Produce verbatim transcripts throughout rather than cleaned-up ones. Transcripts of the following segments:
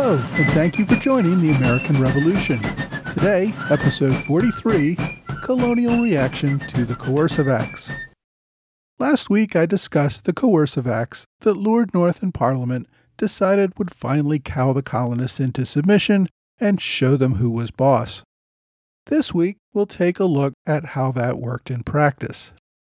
Hello, and thank you for joining the American Revolution. Today, episode forty-three, Colonial Reaction to the Coercive Acts. Last week I discussed the coercive acts that Lord North and Parliament decided would finally cow the colonists into submission and show them who was boss. This week we'll take a look at how that worked in practice.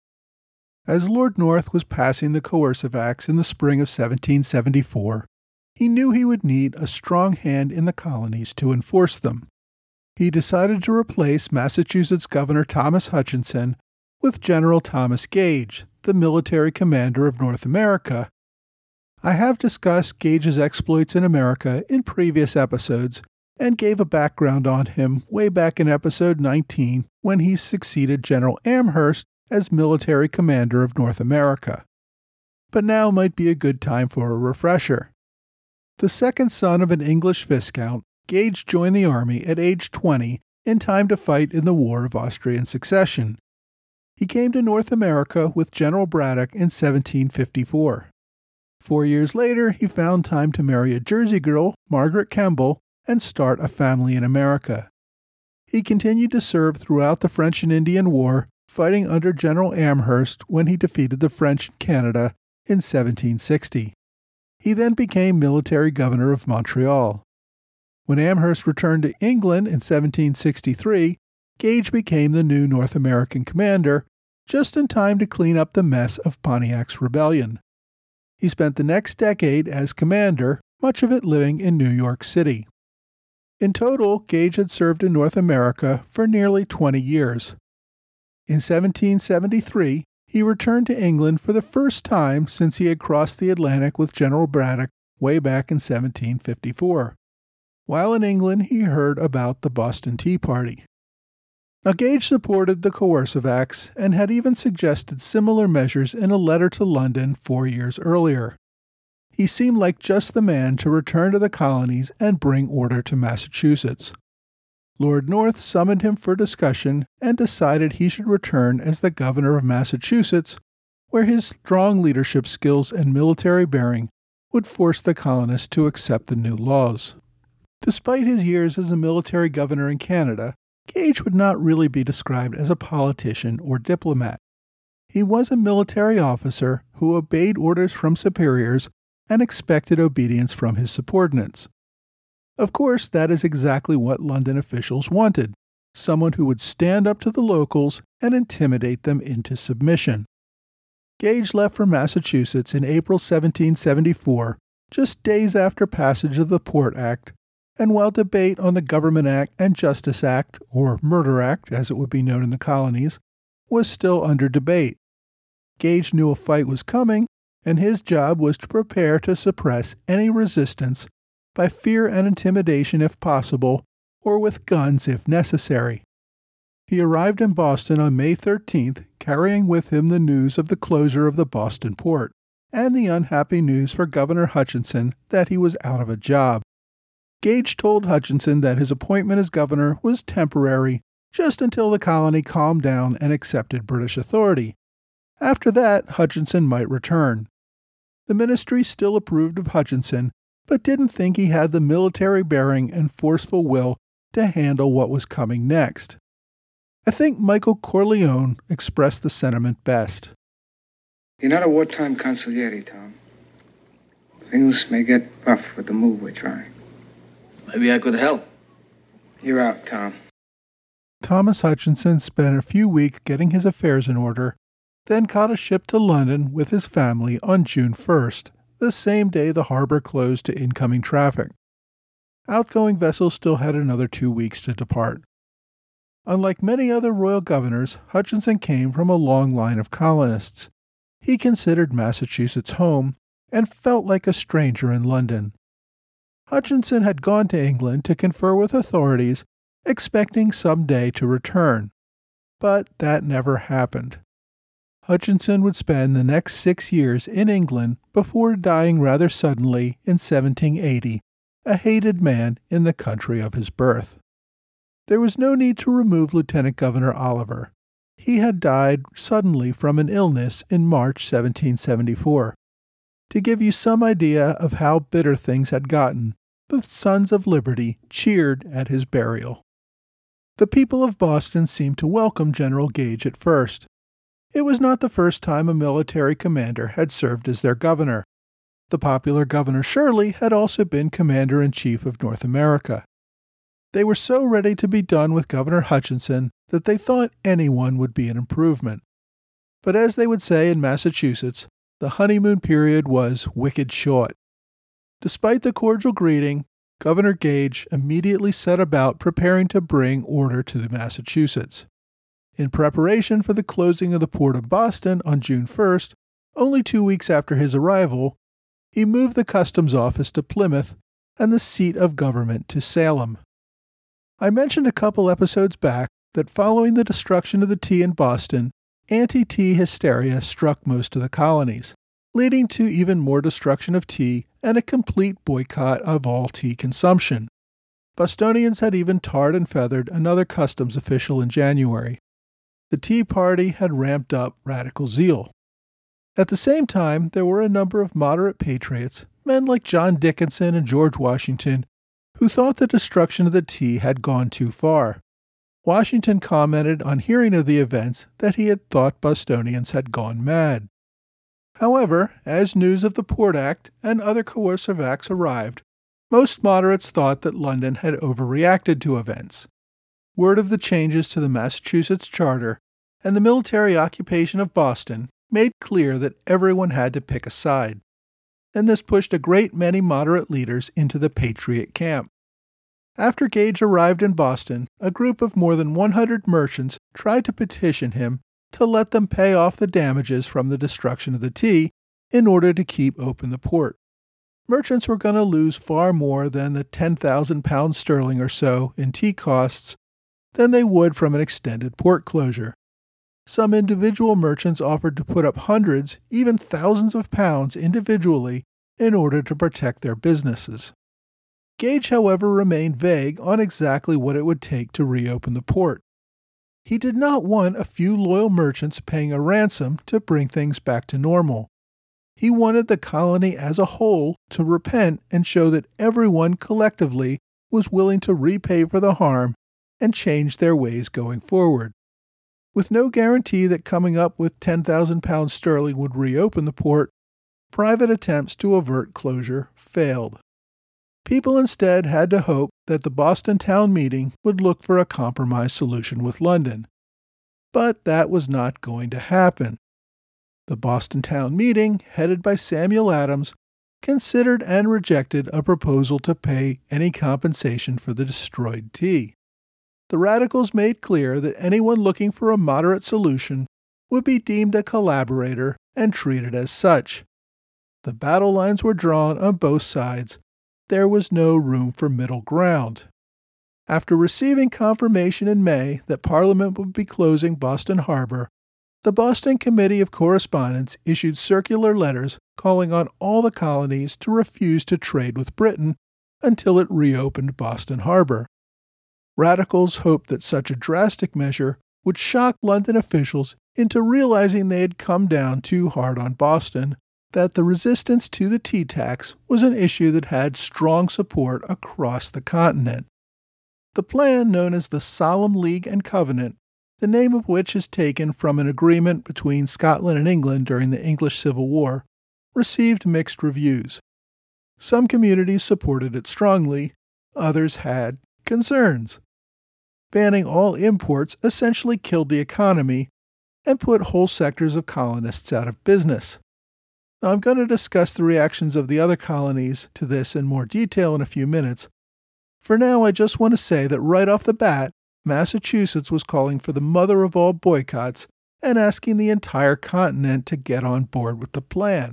As Lord North was passing the coercive acts in the spring of seventeen seventy-four, he knew he would need a strong hand in the colonies to enforce them. He decided to replace Massachusetts Governor Thomas Hutchinson with General Thomas Gage, the military commander of North America. I have discussed Gage's exploits in America in previous episodes and gave a background on him way back in episode nineteen when he succeeded General Amherst as military commander of North America. But now might be a good time for a refresher. The second son of an English viscount, Gage joined the army at age twenty in time to fight in the War of Austrian Succession. He came to North America with General Braddock in seventeen fifty-four. Four years later, he found time to marry a Jersey girl, Margaret Kemble, and start a family in America. He continued to serve throughout the French and Indian War, fighting under General Amherst when he defeated the French in Canada in seventeen sixty. He then became military governor of Montreal. When Amherst returned to England in seventeen sixty-three, Gage became the new North American commander, just in time to clean up the mess of Pontiac's rebellion. He spent the next decade as commander, much of it living in New York City. In total, Gage had served in North America for nearly twenty years. In seventeen seventy-three, he returned to England for the first time since he had crossed the Atlantic with General Braddock way back in seventeen fifty-four. While in England, he heard about the Boston Tea Party. Now, Gage supported the coercive acts and had even suggested similar measures in a letter to London four years earlier. He seemed like just the man to return to the colonies and bring order to Massachusetts. Lord North summoned him for discussion and decided he should return as the governor of Massachusetts, where his strong leadership skills and military bearing would force the colonists to accept the new laws. Despite his years as a military governor in Canada, Gage would not really be described as a politician or diplomat. He was a military officer who obeyed orders from superiors and expected obedience from his subordinates. Of course, that is exactly what London officials wanted, someone who would stand up to the locals and intimidate them into submission. Gage left for Massachusetts in April seventeen seventy-four, just days after passage of the Port Act, and while debate on the Government Act and Justice Act, or Murder Act as it would be known in the colonies, was still under debate. Gage knew a fight was coming, and his job was to prepare to suppress any resistance by fear and intimidation if possible, or with guns if necessary. He arrived in Boston on May thirteenth, carrying with him the news of the closure of the Boston port, and the unhappy news for Governor Hutchinson that he was out of a job. Gage told Hutchinson that his appointment as governor was temporary, just until the colony calmed down and accepted British authority. After that, Hutchinson might return. The ministry still approved of Hutchinson, but didn't think he had the military bearing and forceful will to handle what was coming next. I think Michael Corleone expressed the sentiment best. You're not a wartime consigliere, Tom. Things may get rough with the move we're trying. Maybe I could help. You're out, Tom. Thomas Hutchinson spent a few weeks getting his affairs in order, then caught a ship to London with his family on June first, the same day the harbor closed to incoming traffic. Outgoing vessels still had another two weeks to depart. Unlike many other royal governors, Hutchinson came from a long line of colonists. He considered Massachusetts home and felt like a stranger in London. Hutchinson had gone to England to confer with authorities, expecting someday to return. But that never happened. Hutchinson would spend the next six years in England before dying rather suddenly in seventeen eighty, a hated man in the country of his birth. There was no need to remove Lieutenant Governor Oliver. He had died suddenly from an illness in March seventeen seventy-four. To give you some idea of how bitter things had gotten, the Sons of Liberty cheered at his burial. The people of Boston seemed to welcome General Gage at first. It was not the first time a military commander had served as their governor. The popular Governor Shirley had also been Commander-in-Chief of North America. They were so ready to be done with Governor Hutchinson that they thought anyone would be an improvement. But as they would say in Massachusetts, the honeymoon period was wicked short. Despite the cordial greeting, Governor Gage immediately set about preparing to bring order to Massachusetts. In preparation for the closing of the port of Boston on June first, only two weeks after his arrival, he moved the customs office to Plymouth and the seat of government to Salem. I mentioned a couple episodes back that following the destruction of the tea in Boston, anti-tea hysteria struck most of the colonies, leading to even more destruction of tea and a complete boycott of all tea consumption. Bostonians had even tarred and feathered another customs official in January. The Tea Party had ramped up radical zeal. At the same time, there were a number of moderate patriots, men like John Dickinson and George Washington, who thought the destruction of the tea had gone too far. Washington commented on hearing of the events that he had thought Bostonians had gone mad. However, as news of the Port Act and other coercive acts arrived, most moderates thought that London had overreacted to events. Word of the changes to the Massachusetts Charter and the military occupation of Boston made clear that everyone had to pick a side, and this pushed a great many moderate leaders into the Patriot camp. After Gage arrived in Boston, a group of more than one hundred merchants tried to petition him to let them pay off the damages from the destruction of the tea in order to keep open the port. Merchants were going to lose far more than the ten thousand pounds sterling or so in tea costs than they would from an extended port closure. Some individual merchants offered to put up hundreds, even thousands of pounds individually in order to protect their businesses. Gage, however, remained vague on exactly what it would take to reopen the port. He did not want a few loyal merchants paying a ransom to bring things back to normal. He wanted the colony as a whole to repent and show that everyone collectively was willing to repay for the harm and change their ways going forward. With no guarantee that coming up with ten thousand pounds sterling would reopen the port, private attempts to avert closure failed. People instead had to hope that the Boston town meeting would look for a compromise solution with London. But that was not going to happen. The Boston town meeting, headed by Samuel Adams, considered and rejected a proposal to pay any compensation for the destroyed tea. The radicals made clear that anyone looking for a moderate solution would be deemed a collaborator and treated as such. The battle lines were drawn on both sides. There was no room for middle ground. After receiving confirmation in May that Parliament would be closing Boston Harbor, the Boston Committee of Correspondence issued circular letters calling on all the colonies to refuse to trade with Britain until it reopened Boston Harbor. Radicals hoped that such a drastic measure would shock London officials into realizing they had come down too hard on Boston, that the resistance to the tea tax was an issue that had strong support across the continent. The plan, known as the Solemn League and Covenant, the name of which is taken from an agreement between Scotland and England during the English Civil War, received mixed reviews. Some communities supported it strongly, others had concerns. Banning all imports essentially killed the economy and put whole sectors of colonists out of business. Now, I'm going to discuss the reactions of the other colonies to this in more detail in a few minutes. For now, I just want to say that right off the bat, Massachusetts was calling for the mother of all boycotts and asking the entire continent to get on board with the plan.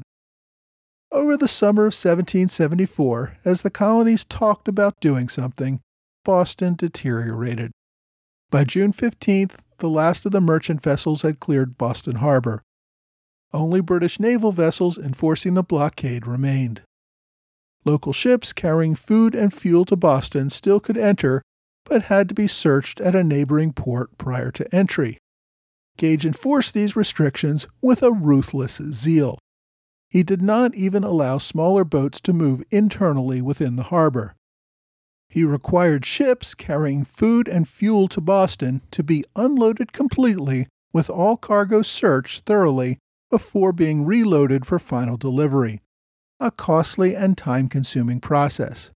Over the summer of seventeen seventy-four, as the colonies talked about doing something, Boston deteriorated. By June fifteenth, the last of the merchant vessels had cleared Boston Harbor. Only British naval vessels enforcing the blockade remained. Local ships carrying food and fuel to Boston still could enter, but had to be searched at a neighboring port prior to entry. Gage enforced these restrictions with a ruthless zeal. He did not even allow smaller boats to move internally within the harbor. He required ships carrying food and fuel to Boston to be unloaded completely with all cargo searched thoroughly before being reloaded for final delivery, a costly and time-consuming process.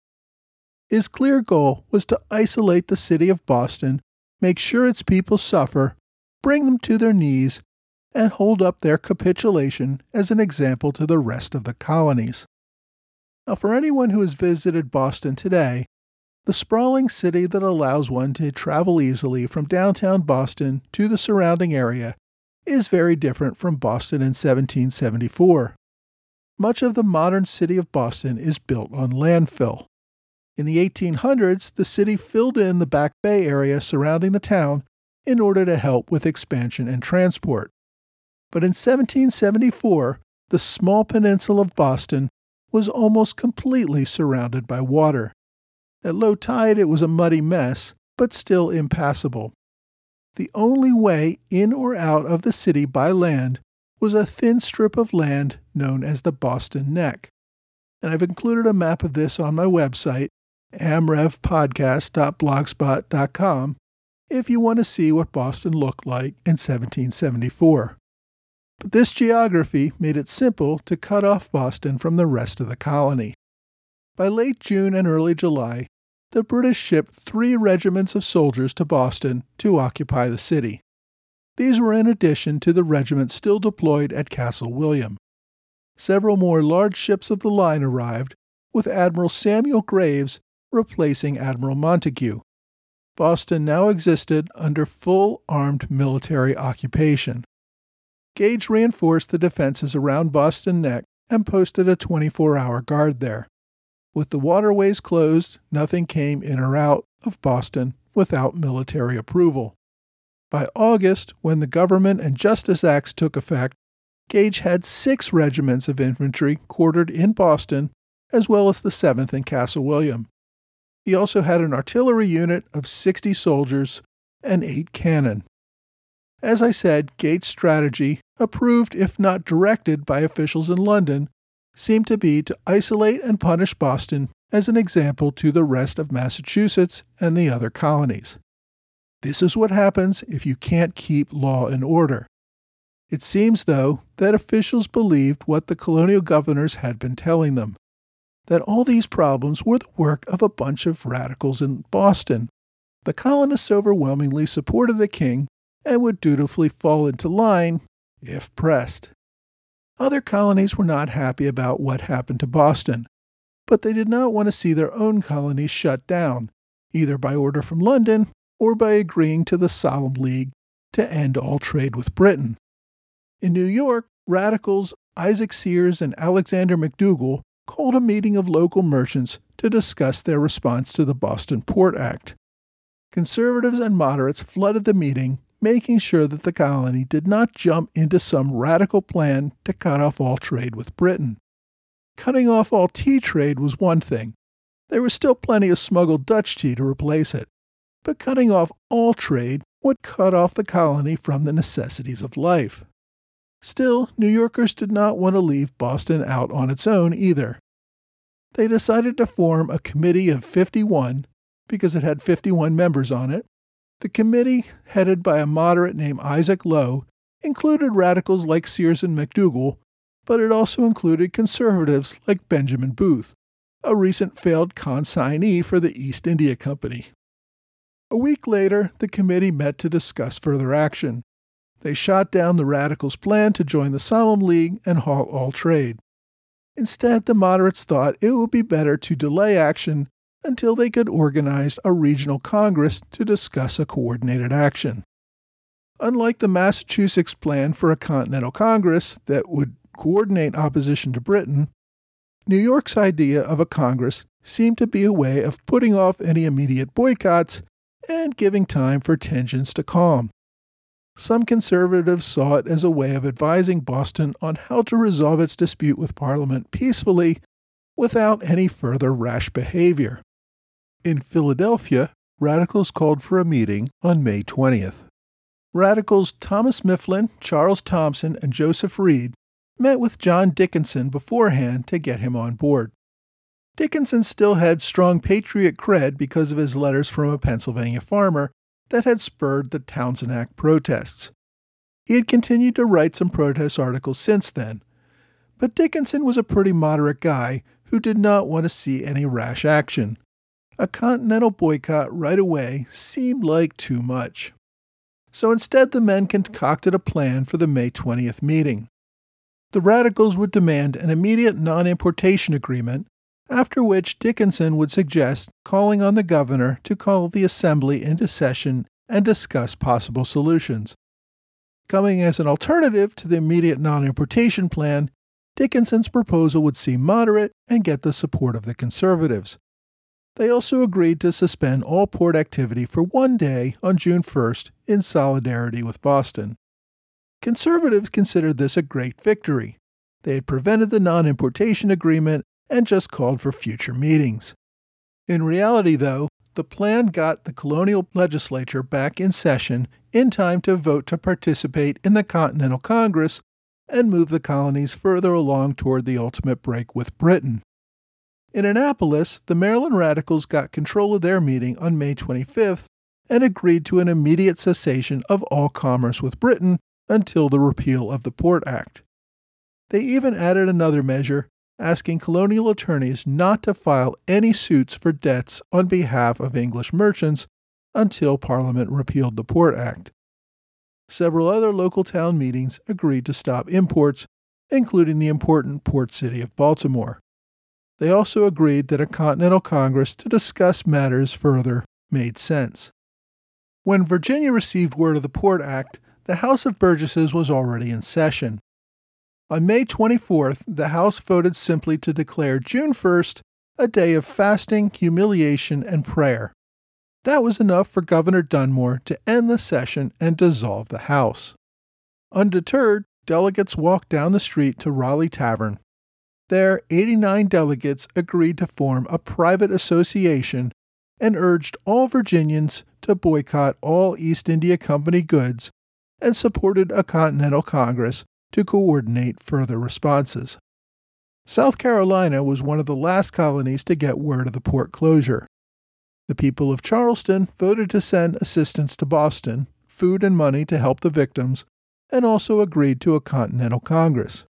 His clear goal was to isolate the city of Boston, make sure its people suffer, bring them to their knees, and hold up their capitulation as an example to the rest of the colonies. Now, for anyone who has visited Boston today, the sprawling city that allows one to travel easily from downtown Boston to the surrounding area is very different from Boston in seventeen seventy-four. Much of the modern city of Boston is built on landfill. In the eighteen hundreds, the city filled in the Back Bay area surrounding the town in order to help with expansion and transport. But in seventeen seventy-four, the small peninsula of Boston was almost completely surrounded by water. At low tide, it was a muddy mess, but still impassable. The only way in or out of the city by land was a thin strip of land known as the Boston Neck. And I've included a map of this on my website, amrevpodcast dot blogspot dot com, if you want to see what Boston looked like in seventeen seventy-four. But this geography made it simple to cut off Boston from the rest of the colony. By late June and early July, the British shipped three regiments of soldiers to Boston to occupy the city. These were in addition to the regiments still deployed at Castle William. Several more large ships of the line arrived, with Admiral Samuel Graves replacing Admiral Montague. Boston now existed under full armed military occupation. Gage reinforced the defenses around Boston Neck and posted a twenty-four hour guard there. With the waterways closed, nothing came in or out of Boston without military approval. By August, when the Government and Justice Acts took effect, Gage had six regiments of infantry quartered in Boston, as well as the seventh in Castle William. He also had an artillery unit of sixty soldiers and eight cannon. As I said, Gage's strategy, approved if not directed by officials in London, seemed to be to isolate and punish Boston as an example to the rest of Massachusetts and the other colonies. This is what happens if you can't keep law and order. It seems, though, that officials believed what the colonial governors had been telling them, that all these problems were the work of a bunch of radicals in Boston. The colonists overwhelmingly supported the king and would dutifully fall into line if pressed. Other colonies were not happy about what happened to Boston, but they did not want to see their own colonies shut down, either by order from London or by agreeing to the Solemn League to end all trade with Britain. In New York, radicals Isaac Sears and Alexander McDougall called a meeting of local merchants to discuss their response to the Boston Port Act. Conservatives and moderates flooded the meeting, making sure that the colony did not jump into some radical plan to cut off all trade with Britain. Cutting off all tea trade was one thing. There was still plenty of smuggled Dutch tea to replace it. But cutting off all trade would cut off the colony from the necessities of life. Still, New Yorkers did not want to leave Boston out on its own either. They decided to form a committee of fifty-one, because it had fifty-one members on it. The committee, headed by a moderate named Isaac Low, included radicals like Sears and McDougall, but it also included conservatives like Benjamin Booth, a recent failed consignee for the East India Company. A week later, the committee met to discuss further action. They shot down the radicals' plan to join the Solemn League and halt all trade. Instead, the moderates thought it would be better to delay action until they could organize a regional congress to discuss a coordinated action. Unlike the Massachusetts plan for a continental congress that would coordinate opposition to Britain, New York's idea of a congress seemed to be a way of putting off any immediate boycotts and giving time for tensions to calm. Some conservatives saw it as a way of advising Boston on how to resolve its dispute with Parliament peacefully without any further rash behavior. In Philadelphia, radicals called for a meeting on May twentieth. Radicals Thomas Mifflin, Charles Thompson, and Joseph Reed met with John Dickinson beforehand to get him on board. Dickinson still had strong patriot cred because of his letters from a Pennsylvania farmer that had spurred the Townshend Act protests. He had continued to write some protest articles since then, but Dickinson was a pretty moderate guy who did not want to see any rash action. A continental boycott right away seemed like too much. So instead the men concocted a plan for the May twentieth meeting. The radicals would demand an immediate non-importation agreement, after which Dickinson would suggest calling on the governor to call the assembly into session and discuss possible solutions. Coming as an alternative to the immediate non-importation plan, Dickinson's proposal would seem moderate and get the support of the conservatives. They also agreed to suspend all port activity for one day on June first in solidarity with Boston. Conservatives considered this a great victory. They had prevented the non-importation agreement and just called for future meetings. In reality, though, the plan got the colonial legislature back in session in time to vote to participate in the Continental Congress and move the colonies further along toward the ultimate break with Britain. In Annapolis, the Maryland Radicals got control of their meeting on May twenty-fifth and agreed to an immediate cessation of all commerce with Britain until the repeal of the Port Act. They even added another measure, asking colonial attorneys not to file any suits for debts on behalf of English merchants until Parliament repealed the Port Act. Several other local town meetings agreed to stop imports, including the important port city of Baltimore. They also agreed that a Continental Congress to discuss matters further made sense. When Virginia received word of the Port Act, the House of Burgesses was already in session. On May twenty-fourth, the House voted simply to declare June first a day of fasting, humiliation, and prayer. That was enough for Governor Dunmore to end the session and dissolve the House. Undeterred, delegates walked down the street to Raleigh Tavern. There, eighty-nine delegates agreed to form a private association and urged all Virginians to boycott all East India Company goods and supported a Continental Congress to coordinate further responses. South Carolina was one of the last colonies to get word of the port closure. The people of Charleston voted to send assistance to Boston, food and money to help the victims, and also agreed to a Continental Congress.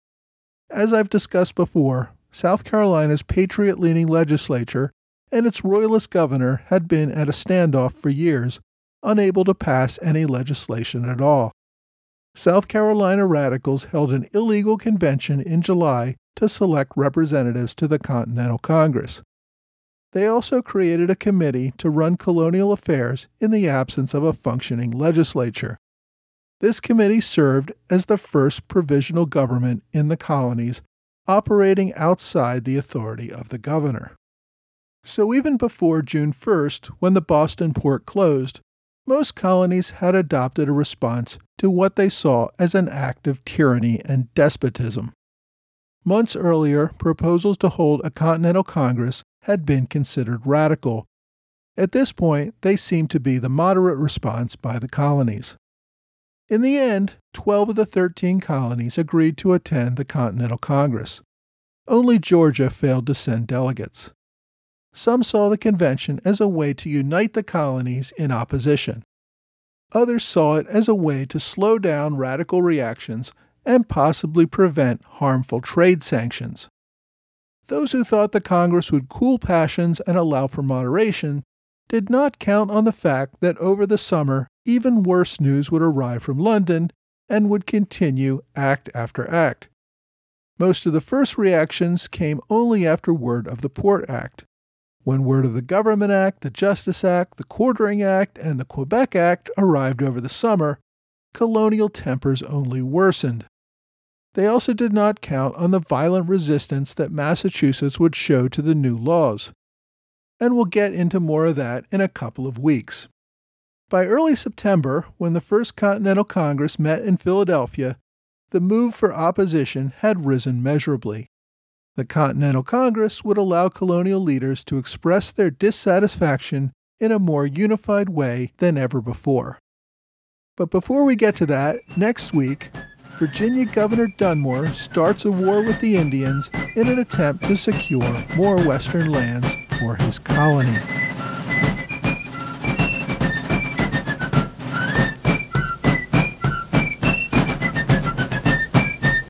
As I've discussed before, South Carolina's patriot-leaning legislature and its royalist governor had been at a standoff for years, unable to pass any legislation at all. South Carolina radicals held an illegal convention in July to select representatives to the Continental Congress. They also created a committee to run colonial affairs in the absence of a functioning legislature. This committee served as the first provisional government in the colonies, operating outside the authority of the governor. So even before June first, when the Boston port closed, most colonies had adopted a response to what they saw as an act of tyranny and despotism. Months earlier, proposals to hold a Continental Congress had been considered radical. At this point, they seemed to be the moderate response by the colonies. In the end, twelve of the thirteen colonies agreed to attend the Continental Congress. Only Georgia failed to send delegates. Some saw the convention as a way to unite the colonies in opposition. Others saw it as a way to slow down radical reactions and possibly prevent harmful trade sanctions. Those who thought the Congress would cool passions and allow for moderation did not count on the fact that over the summer even worse news would arrive from London and would continue act after act. Most of the first reactions came only after word of the Port Act. When word of the Government Act, the Justice Act, the Quartering Act, and the Quebec Act arrived over the summer, colonial tempers only worsened. They also did not count on the violent resistance that Massachusetts would show to the new laws. And we'll get into more of that in a couple of weeks. By early September, when the First Continental Congress met in Philadelphia, the mood for opposition had risen measurably. The Continental Congress would allow colonial leaders to express their dissatisfaction in a more unified way than ever before. But before we get to that, next week, Virginia Governor Dunmore starts a war with the Indians in an attempt to secure more western lands for his colony.